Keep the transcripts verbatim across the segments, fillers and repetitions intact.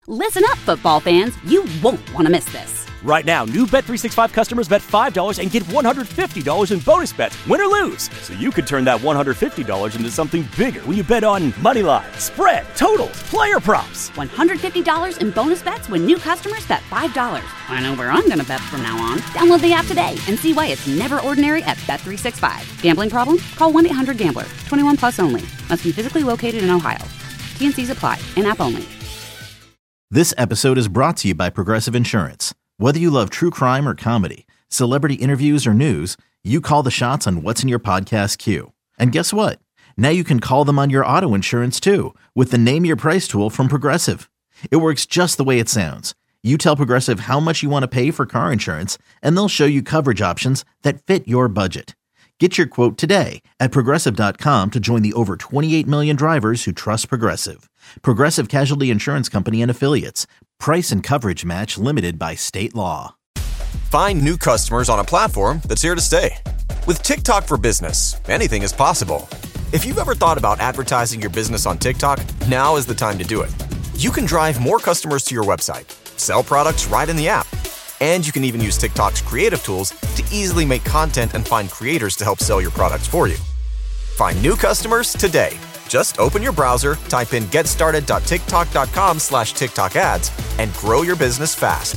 Listen up, football fans. You won't want to miss this. Right now, new Bet three sixty-five customers bet five dollars and get one hundred fifty dollars in bonus bets, win or lose. So you could turn that one hundred fifty dollars into something bigger when you bet on money line, spread, totals, player props. one hundred fifty dollars in bonus bets when new customers bet five dollars. I know where I'm going to bet from now on. Download the app today and see why it's never ordinary at Bet three sixty-five. Gambling problem? Call one eight hundred gambler. twenty-one plus only. Must be physically located in Ohio. T N Cs apply. In-app only. This episode is brought to you by Progressive Insurance. Whether you love true crime or comedy, celebrity interviews or news, you call the shots on what's in your podcast queue. And guess what? Now you can call them on your auto insurance too with the Name Your Price tool from Progressive. It works just the way it sounds. You tell Progressive how much you want to pay for car insurance, and they'll show you coverage options that fit your budget. Get your quote today at Progressive dot com to join the over twenty-eight million drivers who trust Progressive. Progressive Casualty Insurance Company and Affiliates. Price and coverage match limited by state law. Find new customers on a platform that's here to stay. With TikTok for Business, anything is possible. If you've ever thought about advertising your business on TikTok, now is the time to do it. You can drive more customers to your website, sell products right in the app, and you can even use TikTok's creative tools to easily make content and find creators to help sell your products for you. Find new customers today. Just open your browser, type in getstarted.tiktok.com slash TikTok ads, and grow your business fast.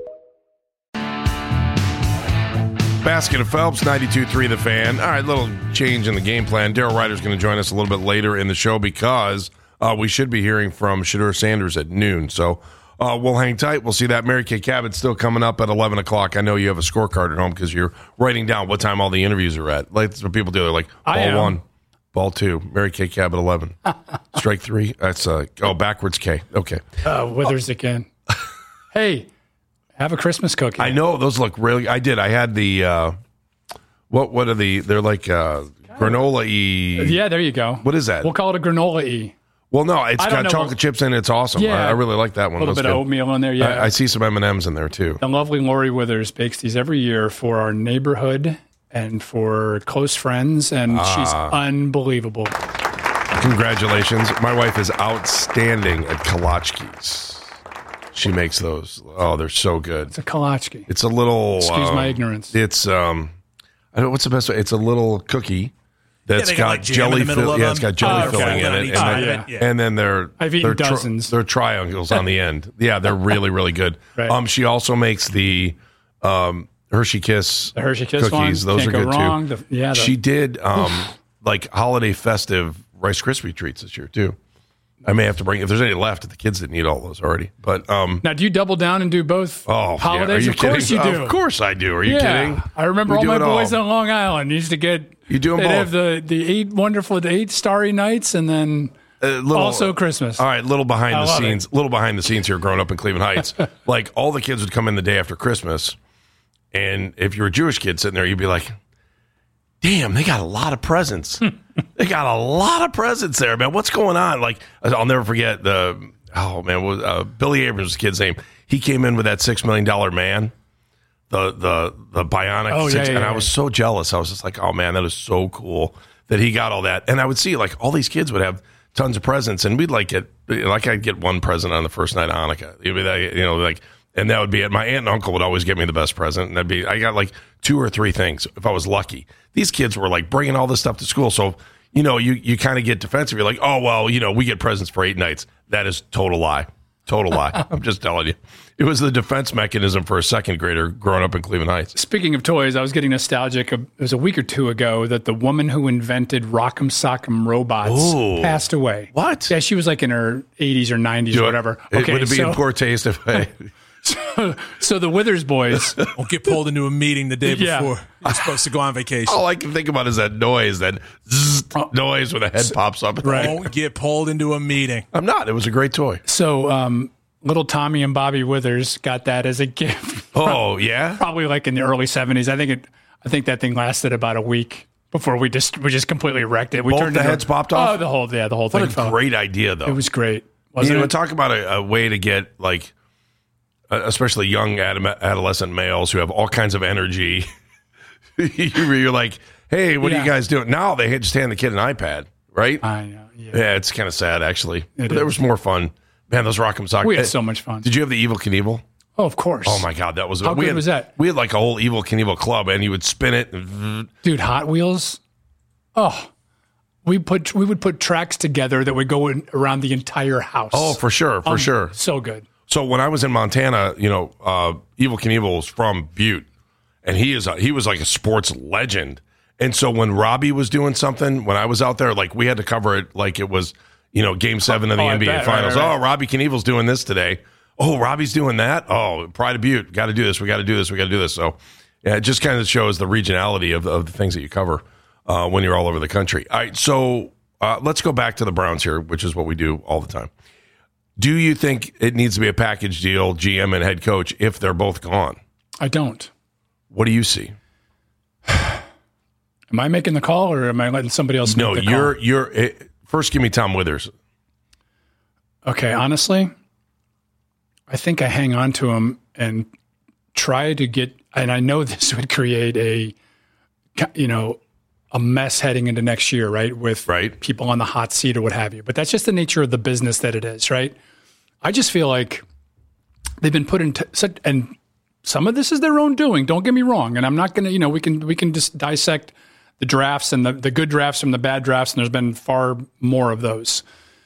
Basket of Phelps, ninety-two point three The Fan. All right, little change in the game plan. Daryl Ryder's going to join us a little bit later in the show because uh, we should be hearing from Shedeur Sanders at noon. So uh, we'll hang tight. We'll see that. Mary Kay Cabot's still coming up at eleven o'clock. I know you have a scorecard at home because you're writing down what time all the interviews are at. Like that's what people do. They're like, ball one, ball two, Mary Kay Cabot eleven. Strike three. That's, uh, oh, backwards K. Okay. Uh, Withers oh. again. Hey. Have a Christmas cookie. I know those look really. I did. I had the uh, what? What are the? They're like uh, granola-y. Yeah, there you go. What is that? We'll call it a granola-y. Well, no, it's I got know. chocolate chips in it. It's awesome. Yeah, I, I really like that one. A little That's bit good. of oatmeal in there. Yeah, I, I see some M and M's in there too. The lovely Lori Withers bakes these every year for our neighborhood and for close friends, and Ah. she's unbelievable. Congratulations! My wife is outstanding at kolaczkis. She makes those. Oh, they're so good. It's a kolachki. It's a little. Excuse um, my ignorance. It's um, I don't know what's the best way. It's a little cookie that's Yeah, they got, got, like, jam jelly. in the middle Fill, of yeah, them. it's got jelly Oh, okay. filling in On it, each and side then, of it, yeah. and then they're I've eaten they're tri- dozens. they're triangles on the end. Yeah, they're really really good. Right. Um, she also makes the um Hershey Kiss. The Hershey Kiss cookies. one. Those Can't are go good wrong. too. The, yeah, the, she did um like holiday festive Rice Krispie treats this year too. I may have to bring if there's any left. The kids didn't eat all those already, but um. Now, do you double down and do both Oh, holidays? yeah. Are you of course kidding? you do. Of course I do. Are you yeah. kidding? I remember We all do my it boys all. on Long Island used to get. You do them they'd both. have the, the eight wonderful, the eight starry nights, and then Uh, little, also Christmas. All right, little behind I the love scenes, it. little behind the scenes here. Growing up in Cleveland Heights, like all the kids would come in the day after Christmas, and if you're a Jewish kid sitting there, you'd be like, "Damn, they got a lot of presents. They got a lot of presents there, man. What's going on?" Like I'll never forget the oh man, what was, uh, Billy Abrams' kid's name. He came in with that six million dollar man, the the the bionic, Oh, yeah, six, yeah, and yeah. I was so jealous. I was just like, "Oh man, that is so cool that he got all that." And I would see like all these kids would have tons of presents, and we'd like get like I'd get one present on the first night of Hanukkah. It'd be like, you know, like, and that would be it. My aunt and uncle would always give me the best present, and that'd be I got like two or three things if I was lucky. These kids were like bringing all this stuff to school, so you know, you you kind of get defensive. You're like, oh well, you know, we get presents for eight nights. That is total lie, total lie. I'm just telling you, it was the defense mechanism for a second grader growing up in Cleveland Heights. Speaking of toys, I was getting nostalgic. It was a week or two ago that the woman who invented Rock'em Sock'em robots Ooh. passed away. What? Yeah, she was like in her eighties or nineties Do or it. whatever. It, Okay, would it be so, in poor taste if I? so, so the Withers boys. Won't get pulled into a meeting the day Yeah. before you're supposed to go on vacation. All I can think about is that noise, that zzz Oh. noise when the head pops up. Right. Won't get pulled into a meeting. I'm not. It was a great toy. So um, little Tommy and Bobby Withers got that as a gift. Oh yeah. Probably like in the early seventies. I think it. I think that thing lasted about a week before we just we just completely wrecked it. We Both turned the into- heads popped off? Oh, the whole yeah, the whole What thing. a fell. great idea, though. It was great. You Wasn't know, it? talk about a, a way to get like, uh, especially young ad- adolescent males who have all kinds of energy. You're like, hey, what are Yeah. you guys doing? Now they just hand the kid an iPad, right? I know. Yeah. Yeah, it's kind of sad, actually. But there is. was more fun Man, those Rock'em Sock. We had so much fun. Did you have the Evel Knievel? Oh, of course. Oh my God, that was how we good had, was that? We had like a whole Evel Knievel club, and you would spin it. And, dude, Hot Wheels. Oh, we put we would put tracks together that would go in, around the entire house. Oh, for sure, for um, sure, so good. So when I was in Montana, you know, uh, Evel Knievel was from Butte, and he is a, he was like a sports legend. And so when Robbie was doing something, when I was out there, like we had to cover it like it was, you know, Game Seven of the oh, N B A bet, Finals. right, right. Oh, Robbie Knievel's doing this today. Oh, Robbie's doing that. Oh, Pride of Butte. Got to do this. We got to do this. We got to do this. So yeah, it just kind of shows the regionality of, of the things that you cover uh, when you're all over the country. All right, so uh, let's go back to the Browns here, which is what we do all the time. Do you think it needs to be a package deal, G M and head coach, if they're both gone? I don't. What do you see? Am I making the call, or am I letting somebody else no, make the you're, call? you're, you're. First, give me Tom Withers. Okay, honestly, I think I hang on to him and try to get, and I know this would create a, you know, a mess heading into next year, right? With right. people on the hot seat or what have you. But that's just the nature of the business that it is, right? I just feel like they've been put into such, and some of this is their own doing. Don't get me wrong. And I'm not going to, you know, we can we can just dissect the drafts and the, the good drafts from the bad drafts, and there's been far more of those.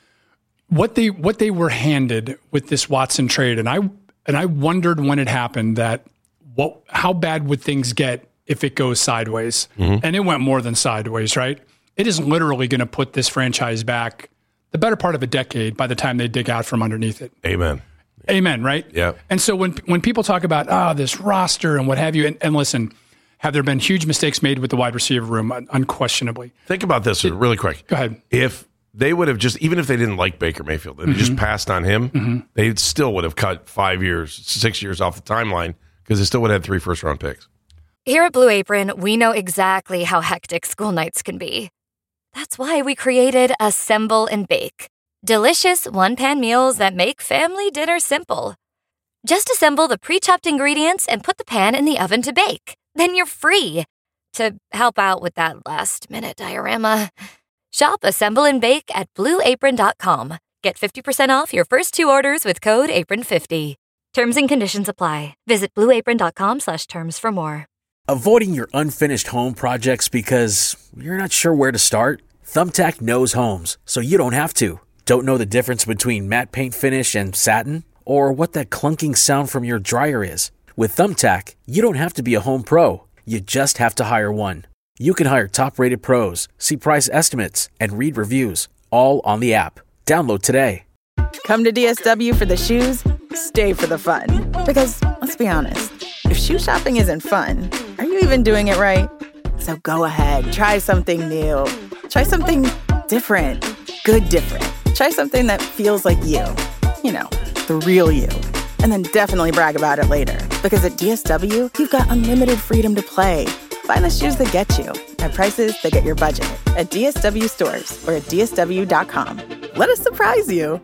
What they what they were handed with this Watson trade, and I and I wondered when it happened that what how bad would things get if it goes sideways? Mm-hmm. And it went more than sideways, right? It is literally going to put this franchise back the better part of a decade by the time they dig out from underneath it. Amen. Amen, right? Yeah. And so when when people talk about oh this roster and what have you, and, and listen, have there been huge mistakes made with the wide receiver room? Unquestionably. Think about this it, really quick. Go ahead. If they would have just, even if they didn't like Baker Mayfield, and mm-hmm. they just passed on him, mm-hmm. they still would have cut five years, six years off the timeline because they still would have had three first round picks. Here at Blue Apron, we know exactly how hectic school nights can be. That's why we created Assemble and Bake. Delicious one-pan meals that make family dinner simple. Just assemble the pre-chopped ingredients and put the pan in the oven to bake. Then you're free to help out with that last-minute diorama. Shop Assemble and Bake at blue apron dot com. Get fifty percent off your first two orders with code apron fifty. Terms and conditions apply. Visit blue apron dot com slash terms for more. Avoiding your unfinished home projects because you're not sure where to start? Thumbtack knows homes, so you don't have to. Don't know the difference between matte paint finish and satin? Or what that clunking sound from your dryer is? With Thumbtack, you don't have to be a home pro. You just have to hire one. You can hire top-rated pros, see price estimates, and read reviews, all on the app. Download today. Come to D S W for the shoes, stay for the fun. Because, let's be honest, if shoe shopping isn't fun, are you even doing it right? So go ahead, try something new. Try something different. Good different. Try something that feels like you. You know, the real you. And then definitely brag about it later. Because at D S W, you've got unlimited freedom to play. Find the shoes that get you at prices that get your budget at D S W stores or at D S W dot com. Let us surprise you.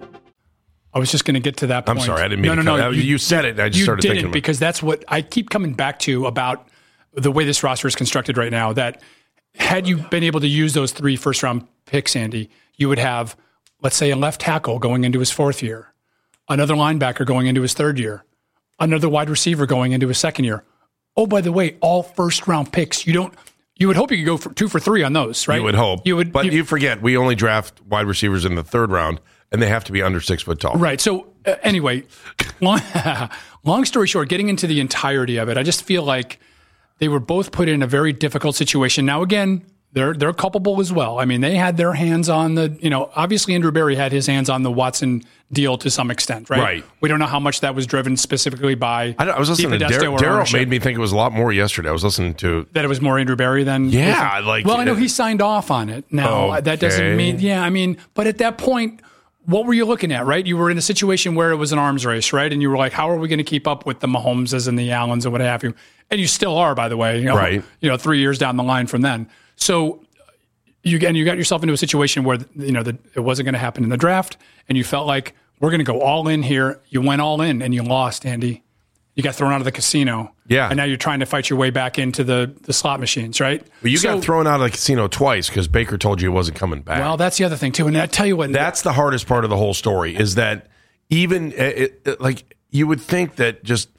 I was just going to get to that point. I'm sorry, I didn't mean no, to no, cut no, you, you said it, and I just you started didn't, thinking. Because that's what I keep coming back to about the way this roster is constructed right now, that had you been able to use those three first-round picks, Andy, you would have, let's say, a left tackle going into his fourth year, another linebacker going into his third year, another wide receiver going into his second year. Oh, by the way, all first-round picks. You don't. You would hope you could go for two for three on those, right? You would hope. You would, but you, you forget, we only draft wide receivers in the third round, and they have to be under six foot tall. Right. So uh, anyway, long, long story short, getting into the entirety of it, I just feel like they were both put in a very difficult situation. Now, again, they're they're culpable as well. I mean, they had their hands on the, you know, obviously Andrew Berry had his hands on the Watson deal to some extent, right? Right. We don't know how much that was driven specifically by. I, I was listening to Daryl. Daryl made me think it was a lot more yesterday. I was listening to that it was more Andrew Berry than. Yeah, like. Well, I know he signed off on it. Now okay. that doesn't mean. Yeah, I mean, but at that point, what were you looking at, right? You were in a situation where it was an arms race, right? And you were like, how are we going to keep up with the Mahomeses and the Allens and what have you? And you still are, by the way. You know, right. You know, three years down the line from then. So. You again, you got yourself into a situation where you know that it wasn't going to happen in the draft, and you felt like we're going to go all in here. You went all in, and you lost, Andy. You got thrown out of the casino. Yeah, and now you're trying to fight your way back into the, the slot machines, right? Well, you so, got thrown out of the casino twice because Baker told you he wasn't coming back. Well, that's the other thing too. And I tell you what, that's the hardest part of the whole story is that even it, it, like you would think that just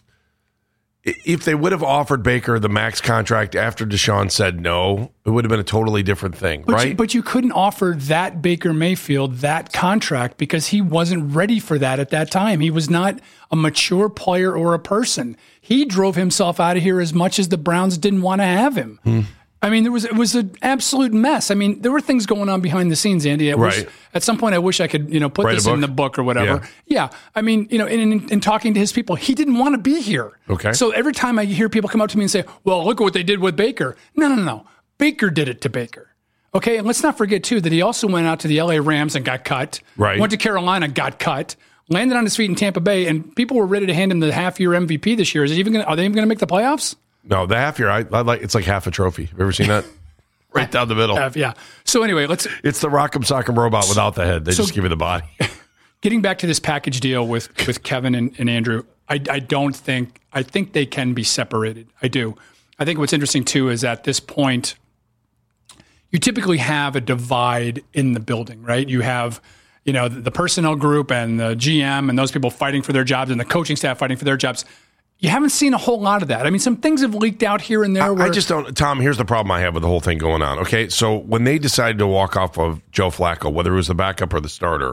if they would have offered Baker the max contract after Deshaun said no, it would have been a totally different thing, but right? You, but you couldn't offer that Baker Mayfield that contract because he wasn't ready for that at that time. He was not a mature player or a person. He drove himself out of here as much as the Browns didn't want to have him. Hmm. I mean, there was it was an absolute mess. I mean, there were things going on behind the scenes, Andy. I right. wish, at some point, I wish I could, you know, put Write this in the book or whatever. Yeah. yeah. I mean, you know, in, in, in talking to his people, he didn't want to be here. Okay. So every time I hear people come up to me and say, well, look at what they did with Baker. No, no, no. Baker did it to Baker. Okay. And let's not forget, too, that he also went out to the L A Rams and got cut. Right. Went to Carolina, got cut. Landed on his feet in Tampa Bay, and people were ready to hand him the half-year M V P this year. Is it even gonna, are they even going to make the playoffs? No, the half year, I, I like it's like half a trophy. Have you ever seen that? Right down the middle. Uh, yeah. So anyway, let's. It's the Rock'em Sock'em robot without the head. They so, just give you the body. Getting back to this package deal with with Kevin and, and Andrew, I, I don't think I think they can be separated. I do. I think what's interesting too is at this point, you typically have a divide in the building, right? You have, you know, the, the personnel group and the G M and those people fighting for their jobs and the coaching staff fighting for their jobs. You haven't seen a whole lot of that. I mean, some things have leaked out here and there. I, where, I just don't, Tom, here's the problem I have with the whole thing going on. Okay, so when they decided to walk off of Joe Flacco, whether it was the backup or the starter,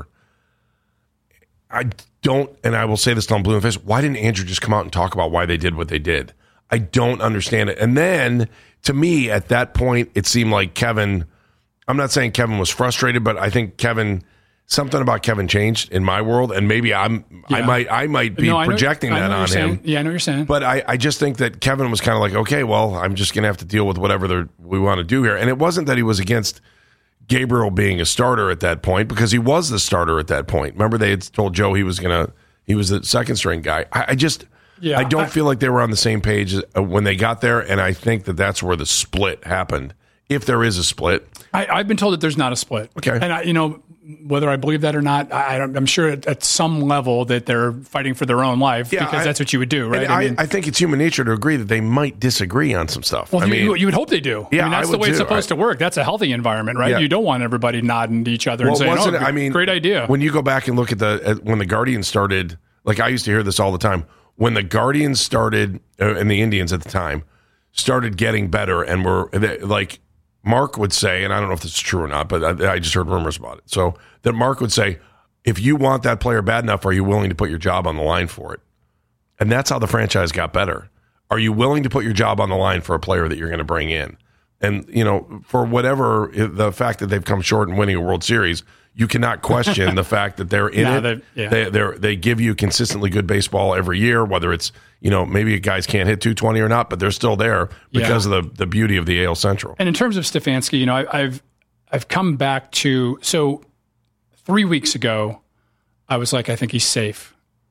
I don't, and I will say this till I'm blue in the face, why didn't Andrew just come out and talk about why they did what they did? I don't understand it. And then, to me, at that point, it seemed like Kevin, I'm not saying Kevin was frustrated, but I think Kevin... Something about Kevin changed in my world, and maybe I'm yeah. I might I might be no, projecting I know, that I on him. Saying. Yeah, I know what you're saying. But I, I just think that Kevin was kind of like, okay, well, I'm just going to have to deal with whatever we want to do here. And it wasn't that he was against Gabriel being a starter at that point, because he was the starter at that point. Remember, they had told Joe he was going to he was the second string guy. I, I just yeah, I don't I, feel like they were on the same page when they got there, and I think that that's where the split happened. If there is a split, I, I've been told that there's not a split. Okay, and I, you know. Whether I believe that or not, I, I'm sure at, at some level that they're fighting for their own life yeah, because I, that's what you would do, right? I, I, mean, I think it's human nature to agree that they might disagree on some stuff. Well, I you, mean, you would hope they do. Yeah, I mean, that's I the way too. it's supposed I, to work. That's a healthy environment, right? Yeah. You don't want everybody nodding to each other well, and saying, "Oh, it, I mean, great idea." When you go back and look at the at, when the Guardians started, like I used to hear this all the time. When the Guardians started, uh, and the Indians at the time started getting better, and were they, like. Mark would say, and I don't know if this is true or not, but I, I just heard rumors about it. So that Mark would say, if you want that player bad enough, are you willing to put your job on the line for it? And that's how the franchise got better. Are you willing to put your job on the line for a player that you're going to bring in? And, you know, for whatever the fact that they've come short in winning a World Series, you cannot question the fact that they're in no, it. They, yeah. They they're, they give you consistently good baseball every year, whether it's, you know, maybe guys can't hit two twenty or not, but they're still there because yeah. of the, the beauty of the A L Central. And in terms of Stefanski, you know, I, I've I've come back to, so three weeks ago, I was like, I think he's safe.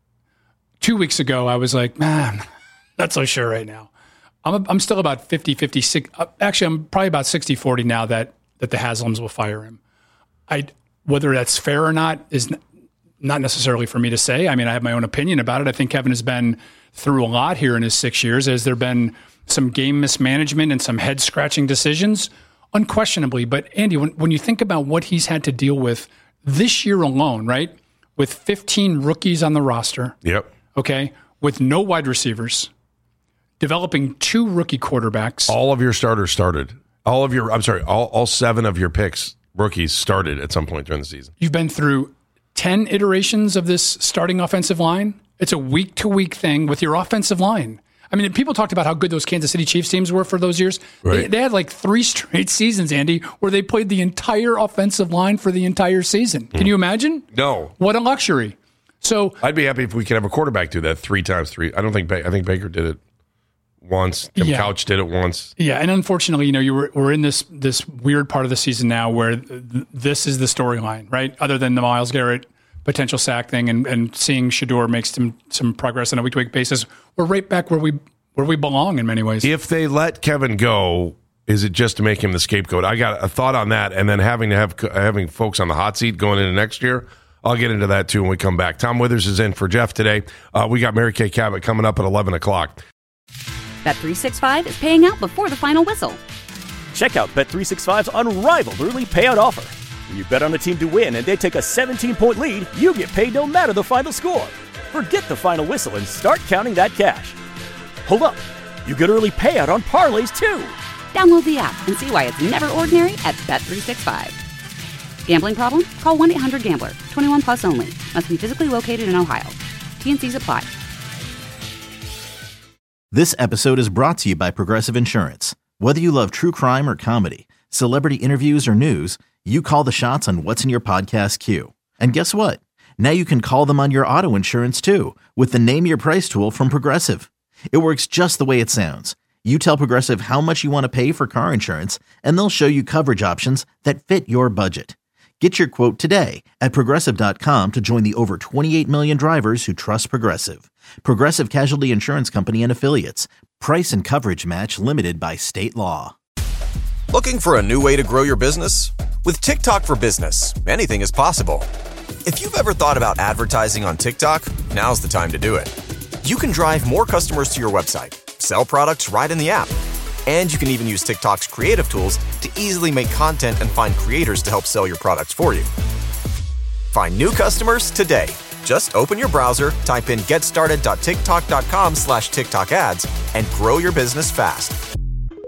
Two weeks ago, I was like, man, not so sure right now. I'm a, I'm still about fifty, fifty-six. Actually, I'm probably about sixty forty now that, that the Haslams will fire him. I Whether that's fair or not is not necessarily for me to say. I mean, I have my own opinion about it. I think Kevin has been through a lot here in his six years. Has there been some game mismanagement and some head-scratching decisions? Unquestionably. But, Andy, when, when you think about what he's had to deal with this year alone, right, with fifteen rookies on the roster. Yep. Okay, with no wide receivers, developing two rookie quarterbacks. All of your starters started. All of your, I'm sorry, all, all seven of your picks, rookies, started at some point during the season. You've been through ten iterations of this starting offensive line. It's a week-to-week thing with your offensive line. I mean, people talked about how good those Kansas City Chiefs teams were for those years. Right. They, they had like three straight seasons, Andy, where they played the entire offensive line for the entire season. Can mm. you imagine? No. What a luxury. So I'd be happy if we could have a quarterback do that three times three. I don't think ba- I think Baker did it once. Tim yeah. Couch did it once. Yeah, and unfortunately, you know, you were we're in this this weird part of the season now where th- this is the storyline, right? Other than the Myles Garrett potential sack thing and, and seeing Shador make some some progress on a week to week basis, we're right back where we where we belong in many ways. If they let Kevin go, is it just to make him the scapegoat? I got a thought on that, and then having to have having folks on the hot seat going into next year. I'll get into that too when we come back. Tom Withers is in for Jeff today. Uh, we got Mary Kay Cabot coming up at eleven o'clock. Bet three sixty-five is paying out before the final whistle. Check out Bet three sixty-five's unrivaled early payout offer. When you bet on a team to win and they take a seventeen-point lead, you get paid no matter the final score. Forget the final whistle and start counting that cash. Hold up. You get early payout on parlays, too. Download the app and see why it's never ordinary at Bet three sixty-five. Gambling problem? Call one eight hundred gambler. twenty-one plus only. Must be physically located in Ohio. T N Cs apply. This episode is brought to you by Progressive Insurance. Whether you love true crime or comedy, celebrity interviews or news, you call the shots on what's in your podcast queue. And guess what? Now you can call them on your auto insurance too with the Name Your Price tool from Progressive. It works just the way it sounds. You tell Progressive how much you want to pay for car insurance, and they'll show you coverage options that fit your budget. Get your quote today at Progressive dot com to join the over twenty-eight million drivers who trust Progressive. Progressive Casualty Insurance Company and Affiliates. Price and coverage match limited by state law. Looking for a new way to grow your business? With TikTok for Business, anything is possible. If you've ever thought about advertising on TikTok, now's the time to do it. You can drive more customers to your website, sell products right in the app, and you can even use TikTok's creative tools to easily make content and find creators to help sell your products for you. Find new customers today. Just open your browser, type in getstarted.tiktok.com slash TikTok ads, and grow your business fast.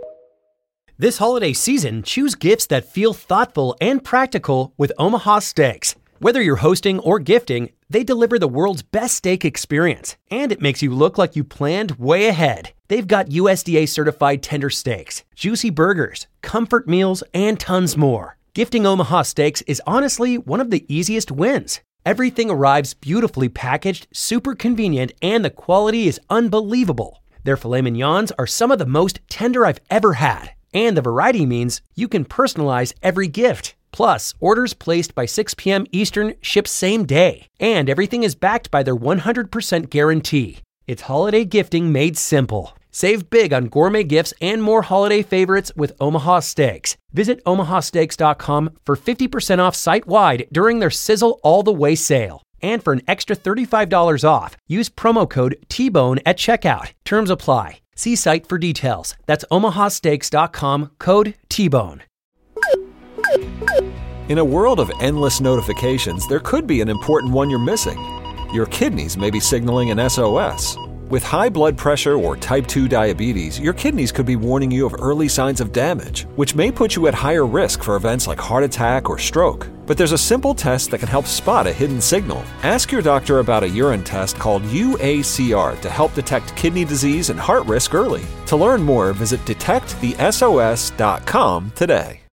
This holiday season, choose gifts that feel thoughtful and practical with Omaha Steaks. Whether you're hosting or gifting, they deliver the world's best steak experience, and it makes you look like you planned way ahead. They've got U S D A-certified tender steaks, juicy burgers, comfort meals, and tons more. Gifting Omaha Steaks is honestly one of the easiest wins. Everything arrives beautifully packaged, super convenient, and the quality is unbelievable. Their filet mignons are some of the most tender I've ever had, and the variety means you can personalize every gift. Plus, orders placed by six p.m. Eastern ship same day, and everything is backed by their one hundred percent guarantee. It's holiday gifting made simple. Save big on gourmet gifts and more holiday favorites with Omaha Steaks. Visit omaha steaks dot com for fifty percent off site-wide during their Sizzle All the Way sale. And for an extra thirty-five dollars off, use promo code T bone at checkout. Terms apply. See site for details. That's omaha steaks dot com, code T bone. In a world of endless notifications, there could be an important one you're missing. Your kidneys may be signaling an S O S. With high blood pressure or type two diabetes, your kidneys could be warning you of early signs of damage, which may put you at higher risk for events like heart attack or stroke. But there's a simple test that can help spot a hidden signal. Ask your doctor about a urine test called U A C R to help detect kidney disease and heart risk early. To learn more, visit detect the S O S dot com today.